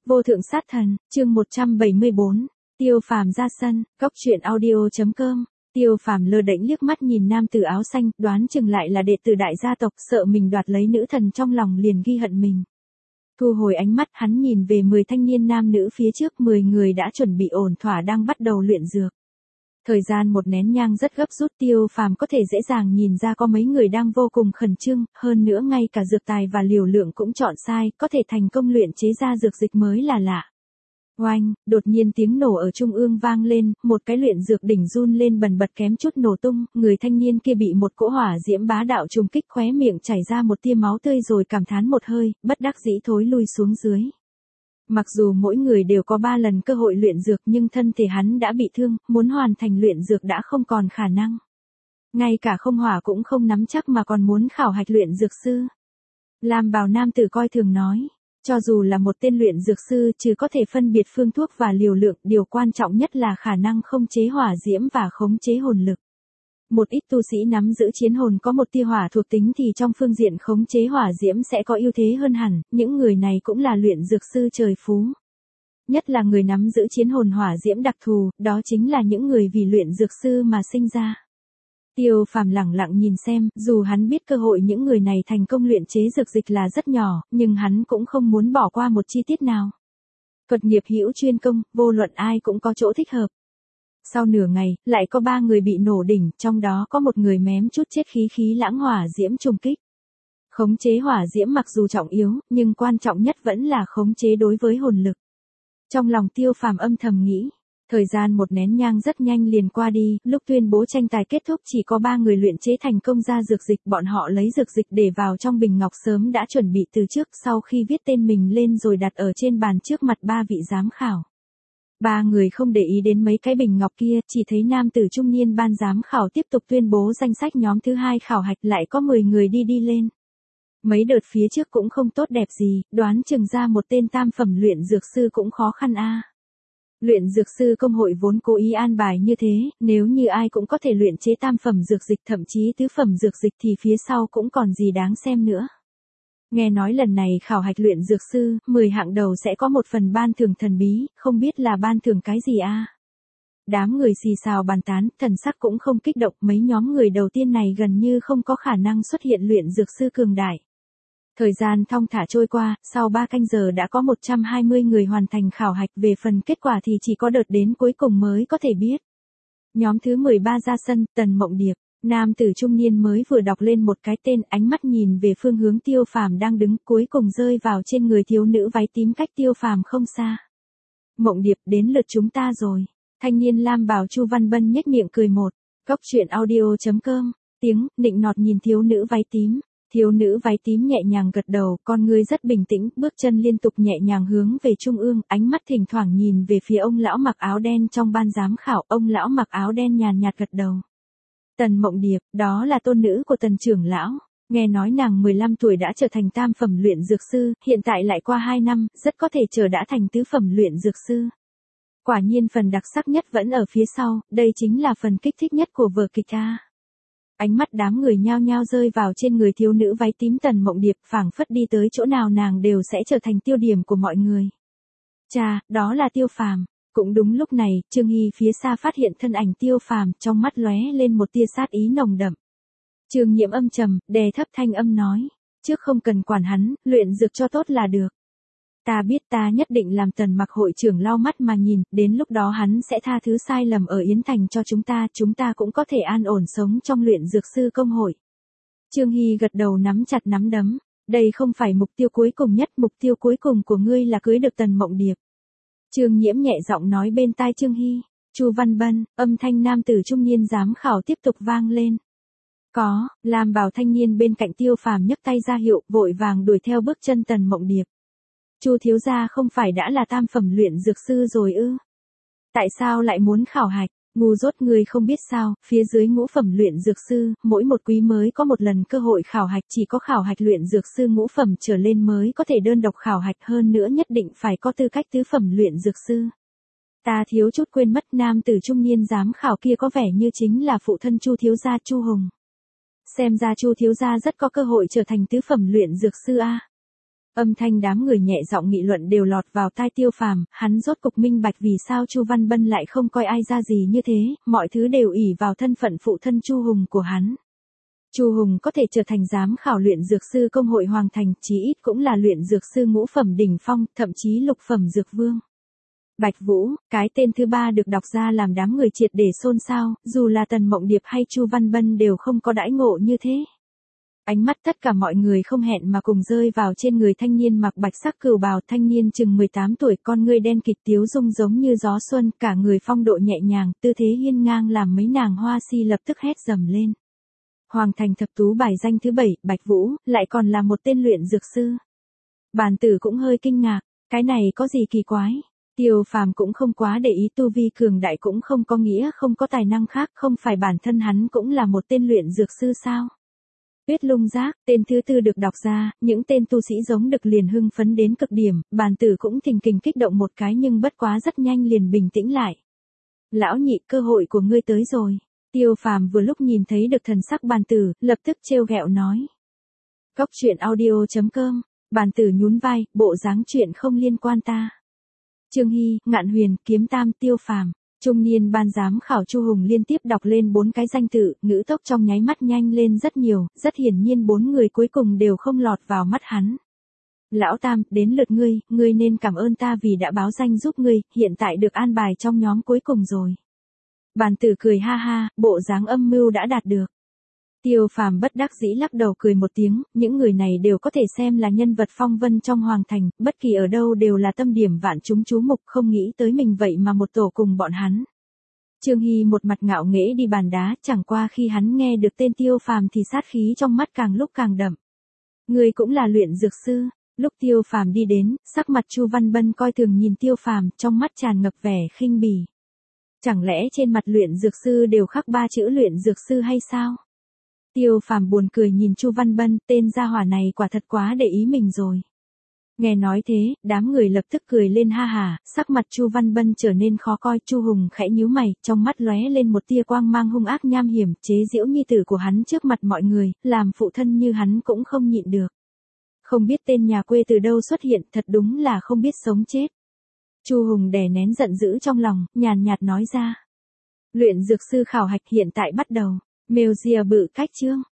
Vô thượng sát thần, chương 174, Tiêu Phàm ra sân, góc truyện audio.com. Tiêu Phàm lơ đễnh liếc mắt nhìn nam tử áo xanh, đoán chừng lại là đệ tử đại gia tộc, sợ mình đoạt lấy nữ thần trong lòng liền ghi hận mình. Thu hồi ánh mắt, hắn nhìn về 10 thanh niên nam nữ phía trước, 10 người đã chuẩn bị ổn thỏa đang bắt đầu luyện dược. Thời gian một nén nhang rất gấp rút, Tiêu Phàm có thể dễ dàng nhìn ra có mấy người đang vô cùng khẩn trương, hơn nữa ngay cả dược tài và liều lượng cũng chọn sai, có thể thành công luyện chế ra dược dịch mới là lạ. Oanh, đột nhiên tiếng nổ ở trung ương vang lên, một cái luyện dược đỉnh run lên bần bật kém chút nổ tung, người thanh niên kia bị một cỗ hỏa diễm bá đạo trùng kích, khóe miệng chảy ra một tia máu tươi rồi cảm thán một hơi, bất đắc dĩ thối lui xuống dưới. Mặc dù mỗi người đều có 3 lần cơ hội luyện dược nhưng thân thể hắn đã bị thương, muốn hoàn thành luyện dược đã không còn khả năng. Ngay cả không hỏa cũng không nắm chắc mà còn muốn khảo hạch luyện dược sư. Lam bào nam tử coi thường nói, cho dù là một tên luyện dược sư chứ có thể phân biệt phương thuốc và liều lượng, điều quan trọng nhất là khả năng khống chế hỏa diễm và khống chế hồn lực. Một ít tu sĩ nắm giữ chiến hồn có một tia hỏa thuộc tính thì trong phương diện khống chế hỏa diễm sẽ có ưu thế hơn hẳn, những người này cũng là luyện dược sư trời phú. Nhất là người nắm giữ chiến hồn hỏa diễm đặc thù, đó chính là những người vì luyện dược sư mà sinh ra. Tiêu Phàm lẳng lặng nhìn xem, dù hắn biết cơ hội những người này thành công luyện chế dược dịch là rất nhỏ, nhưng hắn cũng không muốn bỏ qua một chi tiết nào. Thuật nghiệp hữu chuyên công, vô luận ai cũng có chỗ thích hợp. Sau nửa ngày, lại có 3 người bị nổ đỉnh, trong đó có một người mém chút chết khí lãng hỏa diễm trùng kích. Khống chế hỏa diễm mặc dù trọng yếu, nhưng quan trọng nhất vẫn là khống chế đối với hồn lực. Trong lòng Tiêu Phàm âm thầm nghĩ, thời gian một nén nhang rất nhanh liền qua đi, lúc tuyên bố tranh tài kết thúc chỉ có 3 người luyện chế thành công ra dược dịch, bọn họ lấy dược dịch để vào trong bình ngọc sớm đã chuẩn bị từ trước, sau khi viết tên mình lên rồi đặt ở trên bàn trước mặt 3 vị giám khảo. 3 người không để ý đến mấy cái bình ngọc kia, chỉ thấy nam tử trung niên ban giám khảo tiếp tục tuyên bố danh sách nhóm thứ 2 khảo hạch, lại có 10 người đi lên. Mấy đợt phía trước cũng không tốt đẹp gì, đoán chừng ra một tên tam phẩm luyện dược sư cũng khó khăn a. Luyện dược sư công hội vốn cố ý an bài như thế, nếu như ai cũng có thể luyện chế tam phẩm dược dịch thậm chí tứ phẩm dược dịch thì phía sau cũng còn gì đáng xem nữa. Nghe nói lần này khảo hạch luyện dược sư, 10 hạng đầu sẽ có một phần ban thưởng thần bí, không biết là ban thưởng cái gì a? Đám người xì xào bàn tán, thần sắc cũng không kích động, mấy nhóm người đầu tiên này gần như không có khả năng xuất hiện luyện dược sư cường đại. Thời gian thong thả trôi qua, sau 3 canh giờ đã có 120 người hoàn thành khảo hạch, về phần kết quả thì chỉ có đợt đến cuối cùng mới có thể biết. Nhóm thứ 13 ra sân, Tần Mộng Điệp. Nam tử trung niên mới vừa đọc lên một cái tên, ánh mắt nhìn về phương hướng Tiêu Phàm đang đứng, cuối cùng rơi vào trên người thiếu nữ váy tím cách Tiêu Phàm không xa. Mộng Điệp, đến lượt chúng ta rồi. Thanh niên lam bào Chu Văn Bân nhếch miệng cười một. Góc truyện audio.com. Tiếng nịnh nọt nhìn thiếu nữ váy tím. Thiếu nữ váy tím nhẹ nhàng gật đầu, con ngươi rất bình tĩnh, bước chân liên tục nhẹ nhàng hướng về trung ương, ánh mắt thỉnh thoảng nhìn về phía ông lão mặc áo đen trong ban giám khảo, ông lão mặc áo đen nhàn nhạt gật đầu. Tần Mộng Điệp, đó là tôn nữ của Tần trưởng lão, nghe nói nàng 15 tuổi đã trở thành tam phẩm luyện dược sư, hiện tại lại qua 2 năm, rất có thể chờ đã thành tứ phẩm luyện dược sư. Quả nhiên phần đặc sắc nhất vẫn ở phía sau, đây chính là phần kích thích nhất của vở kịch a. Ánh mắt đám người nhao nhao rơi vào trên người thiếu nữ váy tím Tần Mộng Điệp, phảng phất đi tới chỗ nào nàng đều sẽ trở thành tiêu điểm của mọi người. Chà, đó là Tiêu Phàm. Cũng đúng lúc này, Trương Hy phía xa phát hiện thân ảnh Tiêu Phàm, trong mắt lóe lên một tia sát ý nồng đậm. Trương Nhiễm âm trầm, đè thấp thanh âm nói, trước không cần quản hắn, luyện dược cho tốt là được. Ta biết, ta nhất định làm Tần Mặc hội trưởng lau mắt mà nhìn, đến lúc đó hắn sẽ tha thứ sai lầm ở Yến Thành cho chúng ta cũng có thể an ổn sống trong luyện dược sư công hội. Trương Hy gật đầu nắm chặt nắm đấm, đây không phải mục tiêu cuối cùng nhất, mục tiêu cuối cùng của ngươi là cưới được Tần Mộng Điệp. Trương Nhiễm nhẹ giọng nói bên tai Trương Hy. Chu Văn Bân, âm thanh nam tử trung niên giám khảo tiếp tục vang lên. Có, làm bảo thanh niên bên cạnh Tiêu Phàm nhấc tay ra hiệu, vội vàng đuổi theo bước chân Tần Mộng Điệp. Chu thiếu gia không phải đã là tam phẩm luyện dược sư rồi ư? Tại sao lại muốn khảo hạch? Ngu dốt, người không biết sao, phía dưới ngũ phẩm luyện dược sư, mỗi một quý mới có một lần cơ hội khảo hạch, chỉ có khảo hạch luyện dược sư ngũ phẩm trở lên mới có thể đơn độc khảo hạch, hơn nữa nhất định phải có tư cách tứ phẩm luyện dược sư. Ta thiếu chút quên mất, nam tử trung niên giám khảo kia có vẻ như chính là phụ thân Chu thiếu gia Chu Hùng. Xem ra Chu thiếu gia rất có cơ hội trở thành tứ phẩm luyện dược sư a. Âm thanh đám người nhẹ giọng nghị luận đều lọt vào tai Tiêu Phàm, hắn rốt cục minh bạch vì sao Chu Văn Bân lại không coi ai ra gì như thế, mọi thứ đều ỷ vào thân phận phụ thân Chu Hùng của hắn. Chu Hùng có thể trở thành giám khảo luyện dược sư công hội Hoàng Thành, chí ít cũng là luyện dược sư ngũ phẩm đỉnh phong, thậm chí lục phẩm dược vương. Bạch Vũ, cái tên thứ ba được đọc ra làm đám người triệt để xôn xao, dù là Tần Mộng Điệp hay Chu Văn Bân đều không có đãi ngộ như thế. Ánh mắt tất cả mọi người không hẹn mà cùng rơi vào trên người thanh niên mặc bạch sắc cừu bào, thanh niên chừng 18 tuổi, con ngươi đen kịt, tiếu dung giống như gió xuân, cả người phong độ nhẹ nhàng, tư thế hiên ngang làm mấy nàng hoa si lập tức hét dầm lên. Hoàng Thành thập tú bài danh thứ 7, Bạch Vũ, lại còn là một tên luyện dược sư. Bàn tử cũng hơi kinh ngạc, cái này có gì kỳ quái? Tiêu Phàm cũng không quá để ý, tu vi cường đại cũng không có nghĩa không có tài năng khác, không phải bản thân hắn cũng là một tên luyện dược sư sao? Tuyết Lung Giác, tên thứ tư được đọc ra, những tên tu sĩ giống đực liền hưng phấn đến cực điểm, bàn tử cũng thình kình kích động một cái nhưng bất quá rất nhanh liền bình tĩnh lại. Lão nhị, cơ hội của ngươi tới rồi. Tiêu Phàm vừa lúc nhìn thấy được thần sắc bàn tử, lập tức trêu ghẹo nói. Cóc truyện audio.com, bàn tử nhún vai, bộ dáng chuyện không liên quan ta. Trương Hy, Ngạn Huyền, Kiếm Tam, Tiêu Phàm. Trung niên ban giám khảo Chu Hùng liên tiếp đọc lên 4 cái danh tự, ngữ tốc trong nháy mắt nhanh lên rất nhiều, rất hiển nhiên 4 người cuối cùng đều không lọt vào mắt hắn. Lão Tam, đến lượt ngươi nên cảm ơn ta vì đã báo danh giúp ngươi, hiện tại được an bài trong nhóm cuối cùng rồi. Bàn tử cười ha ha, bộ dáng âm mưu đã đạt được. Tiêu Phàm bất đắc dĩ lắc đầu cười một tiếng, những người này đều có thể xem là nhân vật phong vân trong Hoàng Thành, bất kỳ ở đâu đều là tâm điểm vạn chúng chú mục, không nghĩ tới mình vậy mà một tổ cùng bọn hắn. Trương Hy một mặt ngạo nghễ đi bàn đá, chẳng qua khi hắn nghe được tên Tiêu Phàm thì sát khí trong mắt càng lúc càng đậm. Người cũng là luyện dược sư. Lúc Tiêu Phàm đi đến, sắc mặt Chu Văn Bân coi thường nhìn Tiêu Phàm, trong mắt tràn ngập vẻ khinh bỉ. Chẳng lẽ trên mặt luyện dược sư đều khắc 3 chữ luyện dược sư hay sao? Tiêu Phàm buồn cười nhìn Chu Văn Bân, tên gia hỏa này quả thật quá để ý mình rồi. Nghe nói thế, đám người lập tức cười lên ha hả, sắc mặt Chu Văn Bân trở nên khó coi, Chu Hùng khẽ nhíu mày, trong mắt lóe lên một tia quang mang hung ác nham hiểm, chế giễu nhi tử của hắn trước mặt mọi người, làm phụ thân như hắn cũng không nhịn được. Không biết tên nhà quê từ đâu xuất hiện, thật đúng là không biết sống chết. Chu Hùng đè nén giận dữ trong lòng, nhàn nhạt nói ra. Luyện dược sư khảo hạch hiện tại bắt đầu. Mail bự cách chương.